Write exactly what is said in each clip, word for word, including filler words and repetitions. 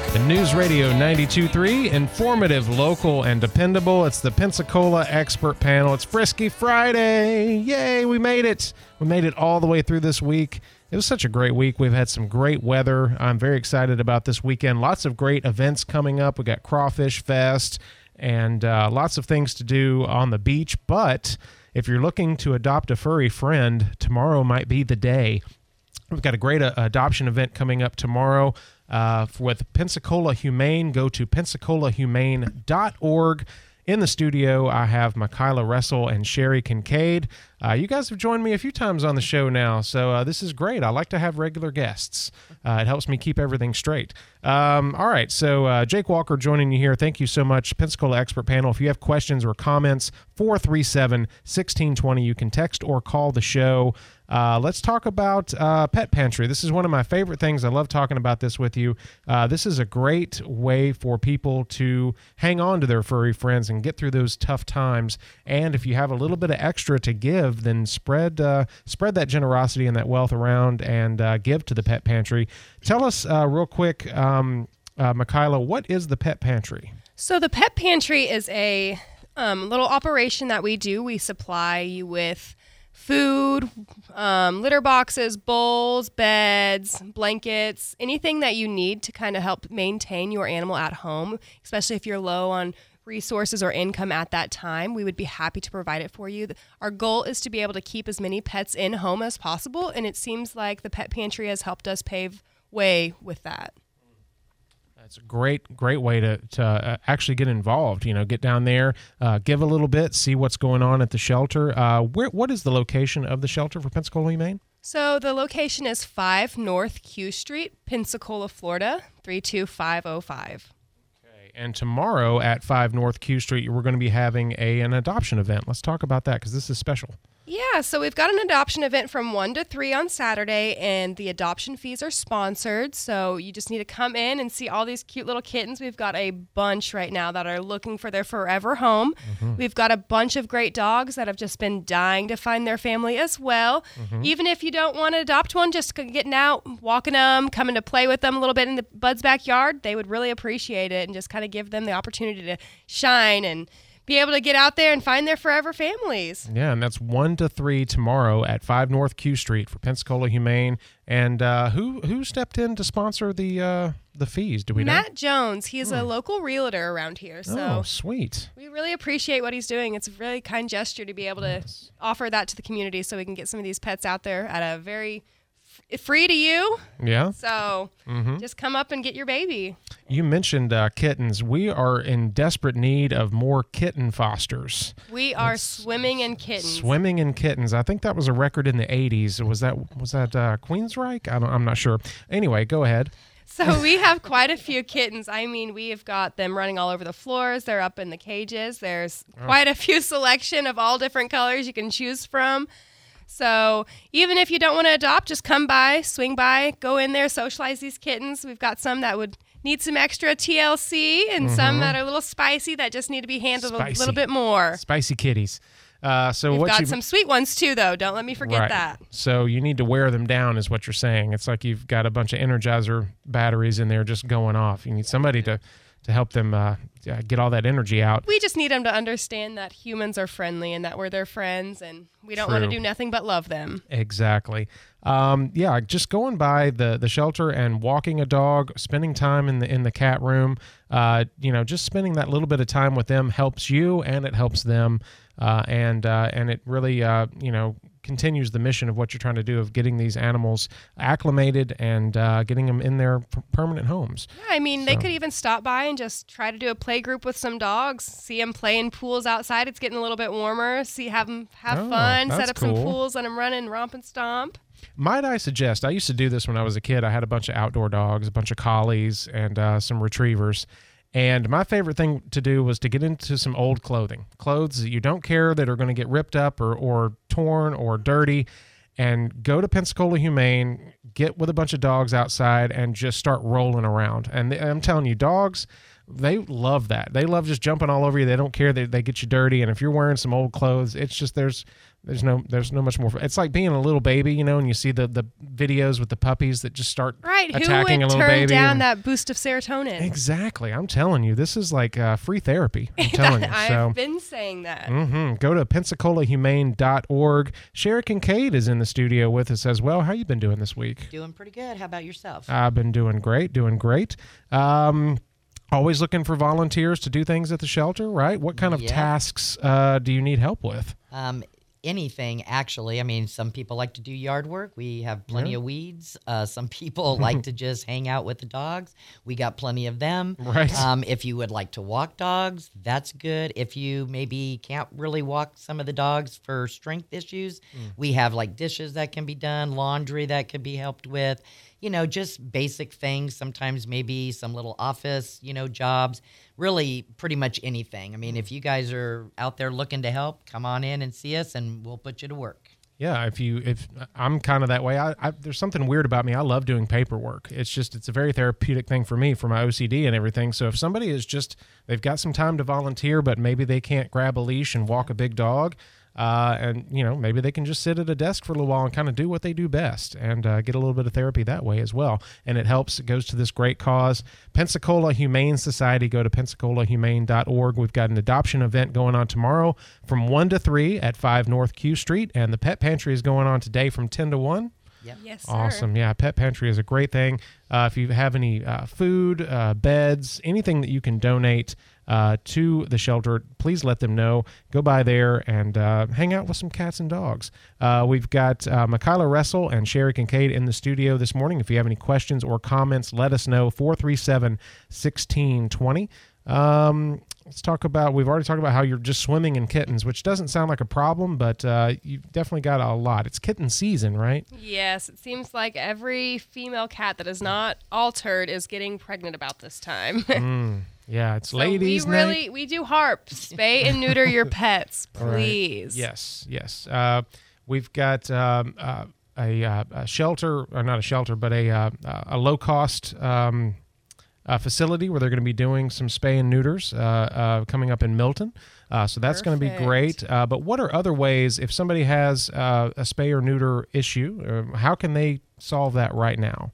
The News Radio ninety-two point three, informative, local, and dependable. It's the Pensacola Expert Panel. It's Frisky Friday. Yay, we made it. We made it all the way through this week. It was such a great week. We've had some great weather. I'm very excited about this weekend. Lots of great events coming up. We got Crawfish Fest and uh, lots of things to do on the beach. But if you're looking to adopt a furry friend, tomorrow might be the day. We've got a great uh, adoption event coming up tomorrow uh, with Pensacola Humane. Go to pensacola humane dot org. In the studio, I have Michaela Russell and Sherry Kincaid. Uh, you guys have joined me a few times on the show now, so uh, this is great. I like to have regular guests. Uh, it helps me keep everything straight. Um, all right, so uh, Jake Walker joining you here. Thank you so much, Pensacola Expert Panel. If you have questions or comments, four three seven, one six two zero. You can text or call the show. Uh, let's talk about uh, Pet Pantry. This is one of my favorite things. I love talking about this with you. Uh, this is a great way for people to hang on to their furry friends and get through those tough times. And if you have a little bit of extra to give, then spread uh, spread that generosity and that wealth around and uh, give to the Pet Pantry. Tell us uh, real quick, um, uh, Michaela, what is the Pet Pantry? So the Pet Pantry is a um, little operation that we do. We supply you with food, um, litter boxes, bowls, beds, blankets, anything that you need to kind of help maintain your animal at home, especially if you're low on resources or income at that time. We would be happy to provide it for you. Our goal is to be able to keep as many pets in home as possible, and it seems like the Pet Pantry has helped us pave way with that. It's a great, great way to, to uh, actually get involved, you know, get down there, uh, give a little bit, see what's going on at the shelter. Uh, where, what is the location of the shelter for Pensacola Humane? So the location is five North Q Street, Pensacola, Florida, three two five oh five. Okay, and tomorrow at five North Q Street, we're going to be having a, an adoption event. Let's talk about that because this is special. Yeah, so we've got an adoption event from one to three on Saturday, and the adoption fees are sponsored, so you just need to come in and see all these cute little kittens. We've got a bunch right now that are looking for their forever home. Mm-hmm. We've got a bunch of great dogs that have just been dying to find their family as well. Mm-hmm. Even if you don't want to adopt one, just getting out, walking them, coming to play with them a little bit in the Bud's backyard, they would really appreciate it and just kind of give them the opportunity to shine and be able to get out there and find their forever families. Yeah, and that's one to three tomorrow at five North Q Street for Pensacola Humane. And uh, who who stepped in to sponsor the uh, the fees? Do we know? Matt Jones. He's hmm. a local realtor around here. So oh, sweet. We really appreciate what he's doing. It's a really kind gesture to be able to yes. offer that to the community so we can get some of these pets out there at a very free to you. Yeah. So mm-hmm. just come up and get your baby. You mentioned uh, kittens. We are in desperate need of more kitten fosters. We are Let's, swimming in kittens. Swimming in kittens. I think that was a record in the eighties. Was that was that uh, Queensryche? I don't, I'm not sure. Anyway, go ahead. So we have quite a few kittens. I mean, we have got them running all over the floors. They're up in the cages. There's oh. quite a few selection of all different colors you can choose from. So even if you don't want to adopt, just come by, swing by, go in there, socialize these kittens. We've got some that would need some extra T L C and mm-hmm. some that are a little spicy that just need to be handled spicy. a little bit more. Spicy kitties. Uh, so We've what got you, some sweet ones too, though. Don't let me forget right. that. So you need to wear them down is what you're saying. It's like you've got a bunch of Energizer batteries in there just going off. You need somebody to, to help them uh, get all that energy out. We just need them to understand that humans are friendly and that we're their friends and we don't True. want to do nothing but love them. Exactly. Um, yeah, just going by the, the shelter and walking a dog, spending time in the in the cat room, uh, you know, just spending that little bit of time with them helps you and it helps them. Uh, and uh, and it really, uh, you know, continues the mission of what you're trying to do of getting these animals acclimated and uh, getting them in their p- permanent homes. Yeah, I mean, so. They could even stop by and just try to do a play group with some dogs, see them play in pools outside. It's getting a little bit warmer. See, have them have oh, fun, set up cool. some pools, let them run and romp and stomp. Might I suggest, I used to do this when I was a kid. I had a bunch of outdoor dogs, a bunch of collies, and uh, some retrievers. And my favorite thing to do was to get into some old clothing, clothes that you don't care that are going to get ripped up or, or torn or dirty, and go to Pensacola Humane, get with a bunch of dogs outside, and just start rolling around. And I'm telling you, dogs, they love that. They love just jumping all over you. They don't care that they get you dirty. And if you're wearing some old clothes, it's just there's there's no there's no much more. It's like being a little baby, you know, and you see the, the videos with the puppies that just start right. attacking Who would a little turn baby. down and, that boost of serotonin? Exactly. I'm telling you, this is like uh, free therapy. I'm telling you. I've So, been saying that. mm-hmm. Go to pensacola humane dot org. Sherry Kincaid is in the studio with us as well. How you been doing this week? Doing pretty good. How about yourself? I've been doing great, doing great. Um, always looking for volunteers to do things at the shelter, right? What kind of Yeah. tasks uh, do you need help with? Um, anything, actually. I mean, some people like to do yard work. We have plenty Yeah. of weeds. Uh, some people like to just hang out with the dogs. We got plenty of them. Right. Um, if you would like to walk dogs, that's good. If you maybe can't really walk some of the dogs for strength issues, we have like dishes that can be done, laundry that could be helped with. You know, just basic things, sometimes maybe some little office, you know, jobs, really pretty much anything. I mean, if you guys are out there looking to help, come on in and see us and we'll put you to work. Yeah, if you if I'm kind of that way. I, I there's something weird about me. I love doing paperwork. It's just it's a very therapeutic thing for me for my O C D and everything. So if somebody is just they've got some time to volunteer, but maybe they can't grab a leash and walk a big dog, uh, and you know maybe they can just sit at a desk for a little while and kind of do what they do best and uh, get a little bit of therapy that way as well. And it helps. It goes to this great cause, Pensacola Humane Society. Go to pensacola humane dot org. We've got an adoption event going on tomorrow from one to three at five North Q Street, and the Pet Pantry is going on today from ten to one. Yep. Yes, sir. Awesome. Yeah, Pet Pantry is a great thing. Uh, if you have any uh, food, uh, beds, anything that you can donate uh, to the shelter, please let them know. Go by there and uh, hang out with some cats and dogs. Uh, we've got uh, Michaela Russell and Sherry Kincaid in the studio this morning. If you have any questions or comments, let us know. four three seven, one six two zero. Um, let's talk about, we've already talked about how you're just swimming in kittens, which doesn't sound like a problem, but uh, you've definitely got a lot. It's kitten season, right? Yes, it seems like every female cat that is not altered is getting pregnant about this time. Mm, yeah, it's So ladies' we night. really we do harp. Spay and neuter your pets, All right. please. Yes, yes. Uh, we've got um, uh, a, uh, a shelter, or not a shelter, but a uh, a low cost um, uh, facility where they're going to be doing some spay and neuters uh, uh, coming up in Milton. Uh, so that's going to be Perfect. great. Uh, but what are other ways if somebody has uh, a spay or neuter issue? Uh, how can they solve that right now?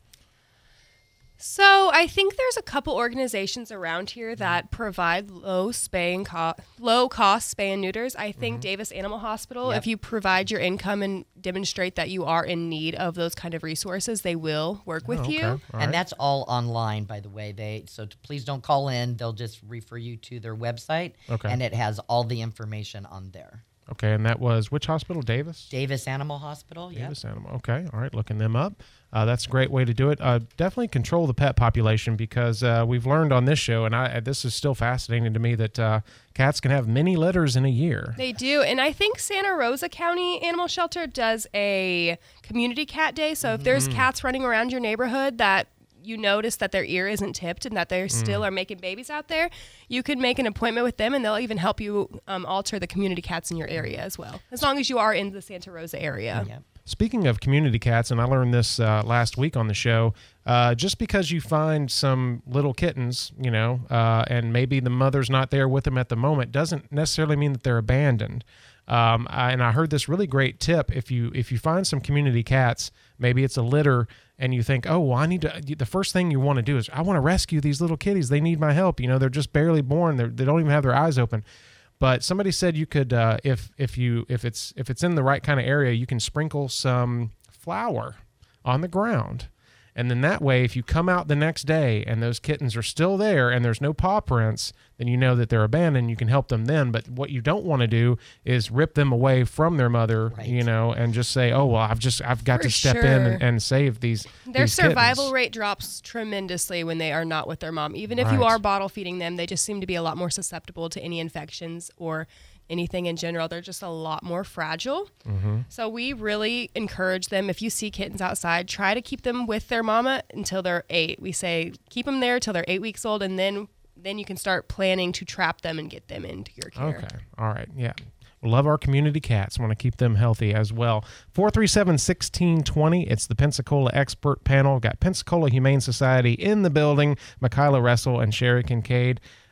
So I think there's a couple organizations around here that provide low spay and co- low cost spay and neuters. I think Davis Animal Hospital, Yep. if you provide your income and demonstrate that you are in need of those kind of resources, they will work with Oh, okay. you. All right. And that's all online, by the way. They so t- please don't call in. They'll just refer you to their website, Okay. and it has all the information on there. Okay, and that was which hospital? Davis? Davis Animal Hospital. Yeah. Davis Animal. Okay, all right, looking them up. Uh, that's a great way to do it. Uh, definitely control the pet population because uh, we've learned on this show, and I, this is still fascinating to me, that uh, cats can have many litters in a year. They do. And I think Santa Rosa County Animal Shelter does a community cat day. So if there's cats running around your neighborhood that you notice that their ear isn't tipped and that they still are making babies out there, you could make an appointment with them and they'll even help you um, alter the community cats in your area as well, as long as you are in the Santa Rosa area. Yep. Speaking of community cats, and I learned this uh, last week on the show, uh, just because you find some little kittens, you know, uh, and maybe the mother's not there with them at the moment, doesn't necessarily mean that they're abandoned. Um, I, and I heard this really great tip. If you if you find some community cats, maybe it's a litter, and you think, oh, well, I need to, the first thing you want to do is, I want to rescue these little kitties. They need my help. You know, they're just barely born. They're, they don't even have their eyes open. But somebody said you could, uh, if if you if it's if it's in the right kind of area, you can sprinkle some flour on the ground, and then that way, if you come out the next day and those kittens are still there and there's no paw prints, then you know that they're abandoned. You can help them then. But what you don't want to do is rip them away from their mother, Right. you know, and just say, oh well, I've just I've got For to step sure. in and, and save these. Their these survival kittens. rate drops tremendously when they are not with their mom. Even if you Right. are bottle feeding them, they just seem to be a lot more susceptible to any infections or anything in general. They're just a lot more fragile. Mm-hmm. So we really encourage them, if you see kittens outside, try to keep them with their mama until they're eight. We say keep them there till they're eight weeks old, and then then you can start planning to trap them and get them into your care. Okay. All right. Yeah. We love our community cats. Want to keep them healthy as well. four three seven, one six two zero. It's the Pensacola Expert Panel. Got Pensacola Humane Society in the building. Michaela Russell and Sherry Kincaid.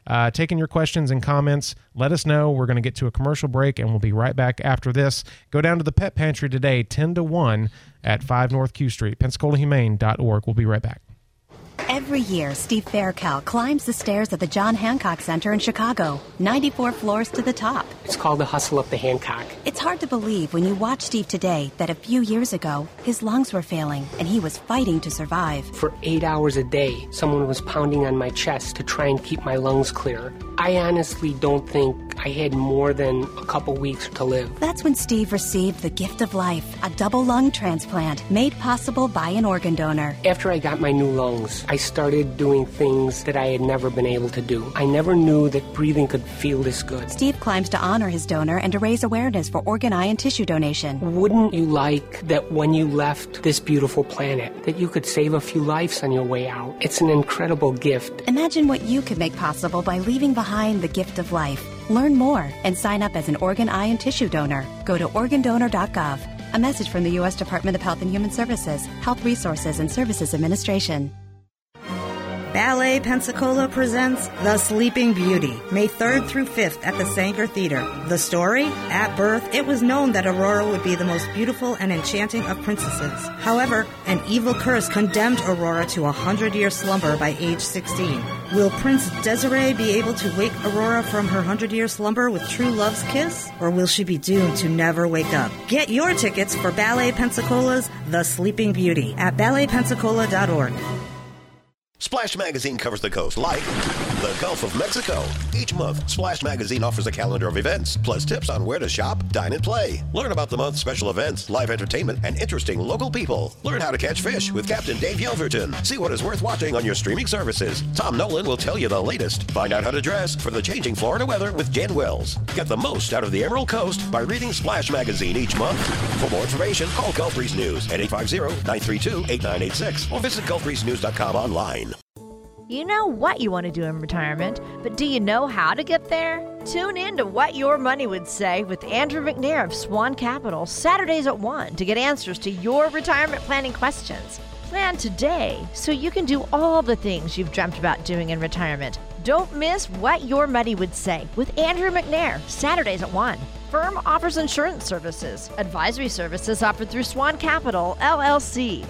uh, taking your questions and comments. Let us know. We're going to get to a commercial break, and we'll be right back after this. Go down to the Pet Pantry today, ten to one at five North Q Street, Pensacola Humane dot org. We'll be right back. Every year, Steve Faircal climbs the stairs at the John Hancock Center in Chicago, ninety-four floors to the top. It's called the hustle up the Hancock. It's hard to believe when you watch Steve today that a few years ago, his lungs were failing and he was fighting to survive. For eight hours a day, someone was pounding on my chest to try and keep my lungs clear. I honestly don't think I had more than a couple weeks to live. That's when Steve received the gift of life, a double lung transplant made possible by an organ donor. After I got my new lungs, I started doing things that I had never been able to do. I never knew that breathing could feel this good. Steve climbs to honor his donor and to raise awareness for organ, eye, and tissue donation. Wouldn't you like that when you left this beautiful planet, that you could save a few lives on your way out? It's an incredible gift. Imagine what you could make possible by leaving behind the gift of life. Learn more and sign up as an organ, eye, and tissue donor. Go to organ donor dot gov. A message from the U S Department of Health and Human Services, Health Resources and Services Administration. Ballet Pensacola presents The Sleeping Beauty, May third through fifth at the Sanger Theater. The story? At birth, it was known that Aurora would be the most beautiful and enchanting of princesses. However, an evil curse condemned Aurora to a hundred-year slumber by age sixteen. Will Prince Desiree be able to wake Aurora from her hundred-year slumber with true love's kiss? Or will she be doomed to never wake up? Get your tickets for Ballet Pensacola's The Sleeping Beauty at ballet pensacola dot org. Splash Magazine covers the coast like the Gulf of Mexico. Each month, Splash Magazine offers a calendar of events, plus tips on where to shop, dine, and play. Learn about the month's special events, live entertainment, and interesting local people. Learn how to catch fish with Captain Dave Yelverton. See what is worth watching on your streaming services. Tom Nolan will tell you the latest. Find out how to dress for the changing Florida weather with Jen Wells. Get the most out of the Emerald Coast by reading Splash Magazine each month. For more information, call Gulf Breeze News at eight five zero, nine three two, eight nine eight six or visit gulf breeze news dot com online. You know what you want to do in retirement, but do you know how to get there? Tune in to What Your Money Would Say with Andrew McNair of Swan Capital, Saturdays at one, to get answers to your retirement planning questions. Plan today so you can do all the things you've dreamt about doing in retirement. Don't miss What Your Money Would Say with Andrew McNair, Saturdays at one. Firm offers insurance services. Advisory services offered through Swan Capital, L L C.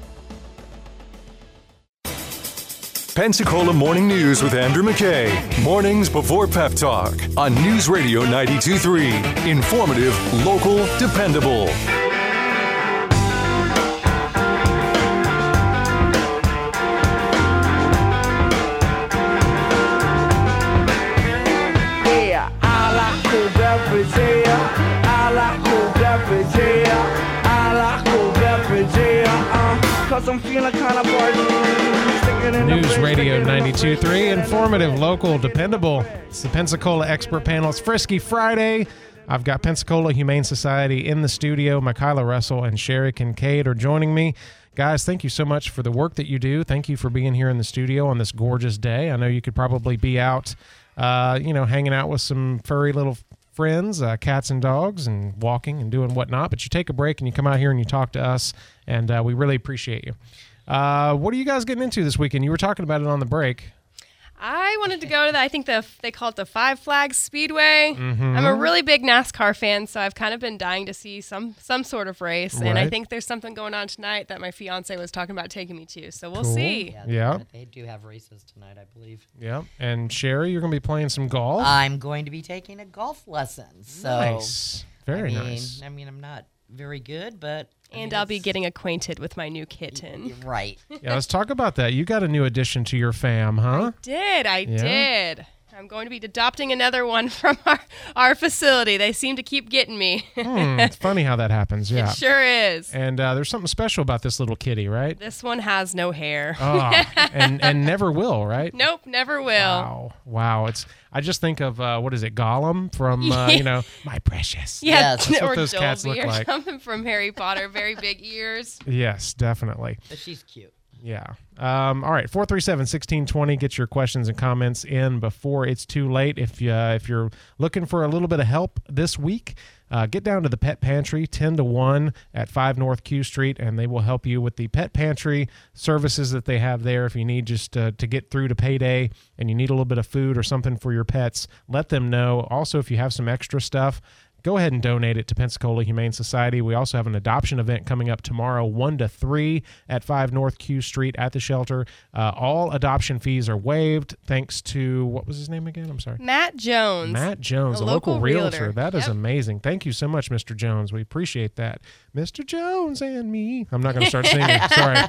Pensacola Morning News with Andrew McKay. Mornings before Pep Talk on News Radio ninety-two point three. Informative, local, dependable. Yeah, I like cold beverage, yeah. I like cold beverage, yeah. I like cold beverage, yeah. Uh, cause I'm feeling kind of bored. News Radio ninety-two point three, informative, local, dependable. It's the Pensacola Expert Panel. It's Frisky Friday. I've got Pensacola Humane Society in the studio. Michaela Russell and Sherry Kincaid are joining me. Guys, thank you so much for the work that you do. Thank you for being here in the studio on this gorgeous day. I know you could probably be out, uh, you know, hanging out with some furry little friends, uh, cats and dogs, and walking and doing whatnot. But you take a break and you come out here and you talk to us, and uh, we really appreciate you. Uh, what are you guys getting into this weekend? You were talking about it on the break. I wanted to go to the, I think the they call it the Five Flags Speedway. Mm-hmm. I'm a really big NASCAR fan, so I've kind of been dying to see some some sort of race. Right. And I think there's something going on tonight that my fiance was talking about taking me to. So we'll Cool. see. Yeah, Yeah. They do have races tonight, I believe. Yeah. And Sherry, you're going to be playing some golf? I'm going to be taking a golf lesson. So Nice. Very I mean, nice. I mean, I'm not very good, but I And mean, I'll be it's- getting acquainted with my new kitten. right. Yeah, let's talk about that. You got a new addition to your fam, huh? Did I Yeah. did. I'm going to be adopting another one from our, our facility. They seem to keep getting me. Hmm, it's funny how that happens, yeah. It sure is. And uh, there's something special about this little kitty, right? This one has no hair. Ah, and and never will, right? Nope, never will. Wow, wow! It's I just think of uh, what is it, Gollum from uh, you know, My Precious. Yeah, Yes. That's what or those cats Dolby look or like. something from Harry Potter. Very big ears. Yes, definitely. But she's cute. Yeah. Um, all right. four three seven, one six two zero. Get your questions and comments in before it's too late. If, you, uh, if you're looking for a little bit of help this week, uh, get down to the Pet Pantry ten to one at five North Q Street, and they will help you with the Pet Pantry services that they have there. If you need just uh, to get through to payday and you need a little bit of food or something for your pets, let them know. Also, if you have some extra stuff, go ahead and donate it to Pensacola Humane Society. We also have an adoption event coming up tomorrow, one to three at five North Q Street at the shelter. Uh, all adoption fees are waived thanks to, what was his name again? I'm sorry. Matt Jones. Matt Jones, a, a local, local realtor. realtor. That is Yep. amazing. Thank you so much, Mister Jones. We appreciate that. Mister Jones and me. I'm not going to start singing. Sorry.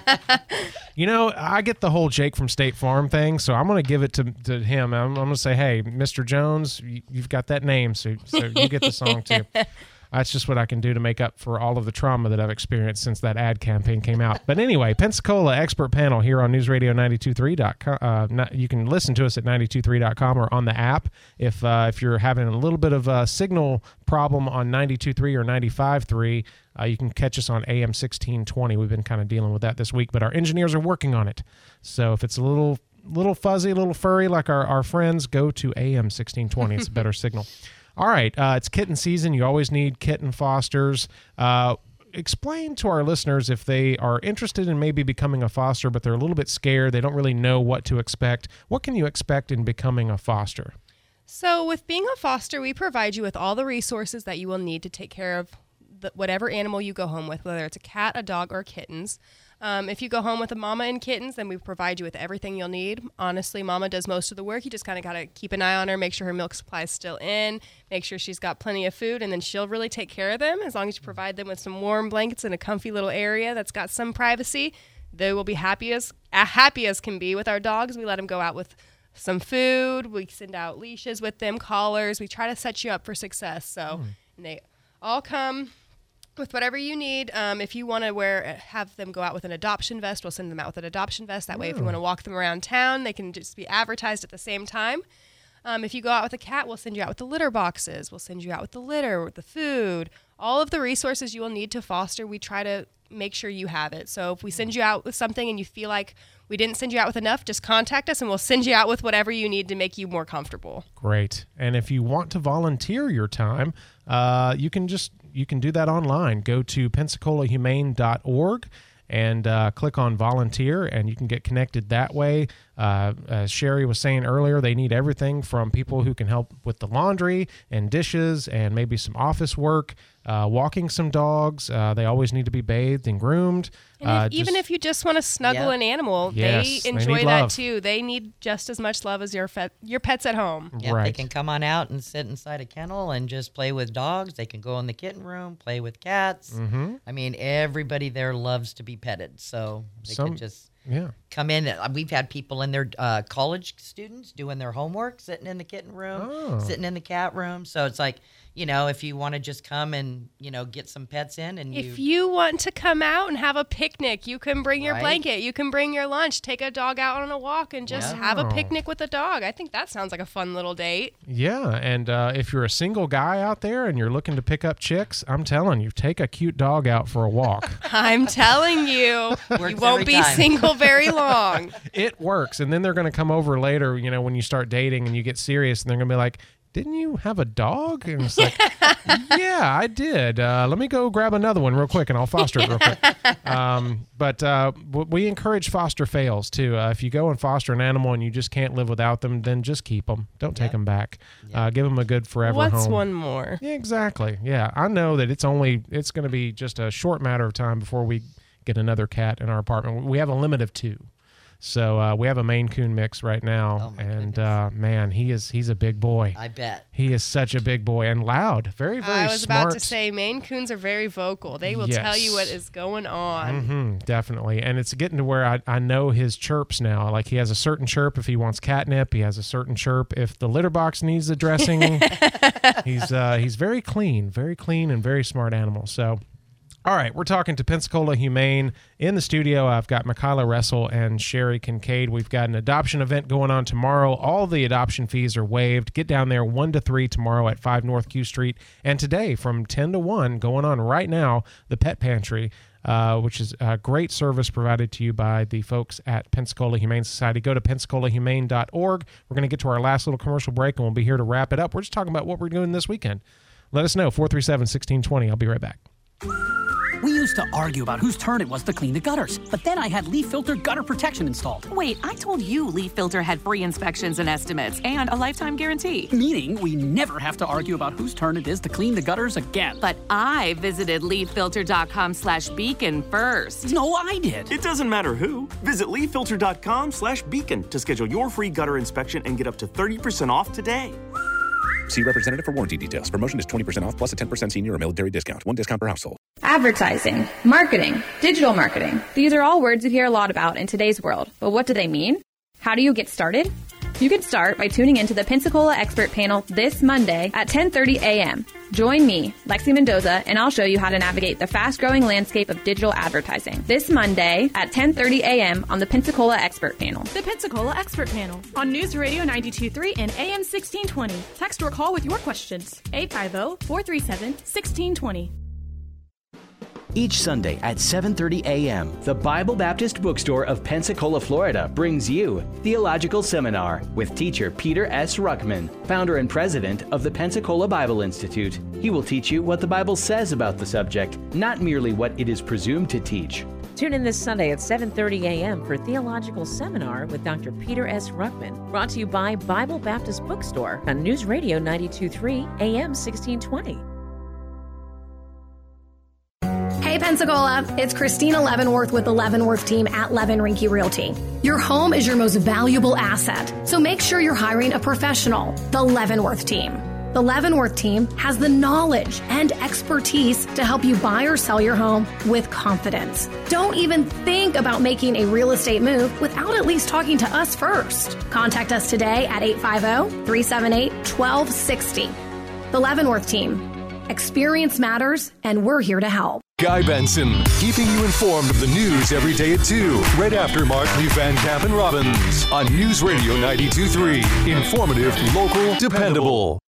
You know, I get the whole Jake from State Farm thing, so I'm going to give it to, to him. I'm, I'm going to say, hey, Mister Jones, you, you've got that name, so, so you get the song too. That's just what I can do to make up for all of the trauma that I've experienced since that ad campaign came out. But anyway, Pensacola expert panel here on News Radio ninety-two point three dot com. Uh, you can listen to us at ninety-two point three dot com or on the app. If uh, if you're having a little bit of a signal problem on ninety-two point three or ninety-five point three, uh, you can catch us on A M sixteen twenty. We've been kind of dealing with that this week, but our engineers are working on it. So if it's a little little fuzzy, a little furry like our, our friends, go to A M sixteen twenty. It's a better signal. All right, uh, it's kitten season. You always need kitten fosters. Uh, explain to our listeners if they are interested in maybe becoming a foster, but they're a little bit scared. They don't really know what to expect. What can you expect in becoming a foster? So with being a foster, we provide you with all the resources that you will need to take care of the, whatever animal you go home with, whether it's a cat, a dog, or kittens. Um, if you go home with a mama and kittens, then we provide you with everything you'll need. Honestly, mama does most of the work. You just kind of got to keep an eye on her, make sure her milk supply is still in, make sure she's got plenty of food, and then she'll really take care of them. As long as you provide them with some warm blankets in a comfy little area that's got some privacy, they will be happy as, uh, happy as can be. With our dogs, we let them go out with some food. We send out leashes with them, collars. We try to set you up for success. So mm. and they all come with whatever you need. Um, if you want to wear, have them go out with an adoption vest, we'll send them out with an adoption vest. That way, if you want to walk them around town, they can just be advertised at the same time. Um, if you go out with a cat, we'll send you out with the litter boxes. We'll send you out with the litter, with the food, all of the resources you will need to foster. We try to make sure you have it. So if we send you out with something and you feel like we didn't send you out with enough, just contact us and we'll send you out with whatever you need to make you more comfortable. Great. And if you want to volunteer your time, uh, you can just you can do that online. Go to pensacola humane dot org and uh, click on volunteer, and you can get connected that way. Uh, as Sherry was saying earlier, they need everything from people who can help with the laundry and dishes and maybe some office work, uh, walking some dogs. Uh, they always need to be bathed and groomed. And uh, if, even just, if you just want to snuggle Yep. an animal, Yes, they they enjoy need that love. too. They need just as much love as your pet, your pets at home. Yeah, Right. they can come on out and sit inside a kennel and just play with dogs. They can go in the kitten room, play with cats. Mm-hmm. I mean, everybody there loves to be petted, so they Some- can just Yeah. come in. Uh, We've had people in their uh, college students doing their homework, sitting in the kitten room, Oh. sitting in the cat room. So it's like, you know, if you want to just come and, you know, get some pets in and you... If you want to come out and have a picnic, you can bring your Right. blanket, you can bring your lunch, take a dog out on a walk and just Yeah. have a Wow. picnic with a dog. I think that sounds like a fun little date. Yeah, and uh, if you're a single guy out there and you're looking to pick up chicks, I'm telling you, take a cute dog out for a walk. I'm telling you, you Works won't every be time. single very long. It works, and then they're going to come over later, you know, when you start dating and you get serious, and they're going to be like, didn't you have a dog? And it's like, yeah, I did. Uh, let me go grab another one real quick, and I'll foster it real quick. Um, but uh, w- we encourage foster fails, too. Uh, if you go and foster an animal and you just can't live without them, then just keep them. Don't take Yeah. them back. Uh, give them a good forever What's home. one more? Yeah, exactly. Yeah, I know that it's only, it's going to be just a short matter of time before we get another cat in our apartment. We have a limit of two. So uh, we have a Maine Coon mix right now, Oh, my and goodness. uh, man, he is he's a big boy. I bet. He is such a big boy and loud, very very I was smart. about to say Maine Coons are very vocal. They will tell you what Yes. is going on. hmm definitely, and it's getting to where I, I know his chirps now. Like he has a certain chirp if he wants catnip. He has a certain chirp if the litter box needs addressing. he's uh, he's very clean, very clean, and very smart animal. So. All right, we're talking to Pensacola Humane in the studio. I've got Michaela Russell and Sherry Kincaid. We've got an adoption event going on tomorrow. All the adoption fees are waived. Get down there one to three tomorrow at five North Q Street. And today from ten to one, going on right now, the Pet Pantry. uh, which is a great service provided to you by the folks at Pensacola Humane Society. Go to pensacola humane dot org. We're going to get to our last little commercial break, and we'll be here to wrap it up. We're just talking about what we're doing this weekend. Let us know, four three seven, one six two zero. I'll be right back. We used to argue about whose turn it was to clean the gutters, but then I had Leaf Filter gutter protection installed. Wait, I told you Leaf Filter had free inspections and estimates and a lifetime guarantee. Meaning we never have to argue about whose turn it is to clean the gutters again. But I visited leaf filter dot com slash beacon first. No, I did. It doesn't matter who. Visit leaf filter dot com slash beacon to schedule your free gutter inspection and get up to thirty percent off today. See representative for warranty details. Promotion is twenty percent off plus a ten percent senior or military discount. One discount per household. Advertising, marketing, digital marketing. These are all words you hear a lot about in today's world. But what do they mean? How do you get started? You can start by tuning into the Pensacola Expert Panel this Monday at ten thirty a.m. Join me, Lexi Mendoza, and I'll show you how to navigate the fast-growing landscape of digital advertising. This Monday at ten thirty a.m. on the Pensacola Expert Panel. The Pensacola Expert Panel on News Radio ninety-two point three and A M sixteen twenty. Text or call with your questions. eight five zero, four three seven, one six two zero. Each Sunday at seven thirty a.m., the Bible Baptist Bookstore of Pensacola, Florida brings you Theological Seminar with teacher Peter S. Ruckman, founder and president of the Pensacola Bible Institute. He will teach you what the Bible says about the subject, not merely what it is presumed to teach. Tune in this Sunday at seven thirty a.m. for Theological Seminar with Doctor Peter S. Ruckman, brought to you by Bible Baptist Bookstore on News Radio ninety-two point three A M sixteen twenty. Hey Pensacola, it's Christina Leavenworth with the Leavenworth team at Levin Rinke Realty. Your home is your most valuable asset, so make sure you're hiring a professional, the Leavenworth team. The Leavenworth team has the knowledge and expertise to help you buy or sell your home with confidence. Don't even think about making a real estate move without at least talking to us first. Contact us today at eight five zero, three seven eight, one two six zero. The Leavenworth team. Experience matters, and we're here to help. Guy Benson, keeping you informed of the news every day at two, right after Mark Lee Van Camp and Robbins on News Radio ninety-two point three. Informative, local, dependable.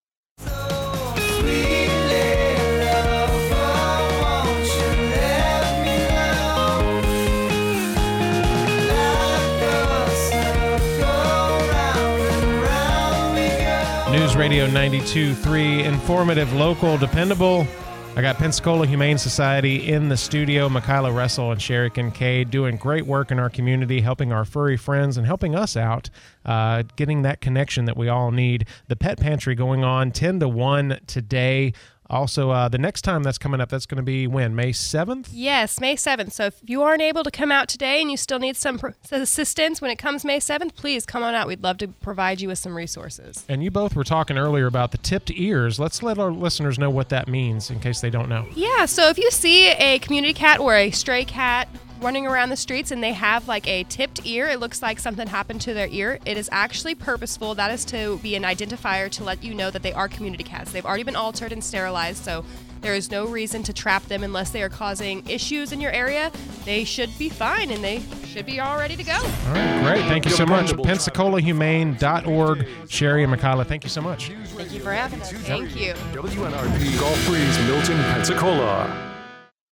News Radio ninety-two point three, informative, local, dependable. I got Pensacola Humane Society in the studio. Michaela Russell and Sherry Kincaid doing great work in our community, helping our furry friends and helping us out, uh, getting that connection that we all need. The Pet Pantry going on ten to one today. Also, uh, the next time that's coming up, that's going to be when? May seventh? Yes, May seventh. So if you aren't able to come out today and you still need some pr- assistance when it comes May seventh, please come on out. We'd love to provide you with some resources. And you both were talking earlier about the tipped ears. Let's let our listeners know what that means in case they don't know. Yeah, so if you see a community cat or a stray cat running around the streets and they have like a tipped ear, it looks like something happened to their ear. It is actually purposeful. That is to be an identifier to let you know that they are community cats. They've already been altered and sterilized, so there is no reason to trap them unless they are causing issues in your area. They should be fine and they should be all ready to go. All right, great. Thank you so much. pensacola humane dot org. Sherry and Michaela, thank you so much. Thank you for having us. Thank you. W N R P Gulf Breeze, Milton, Pensacola.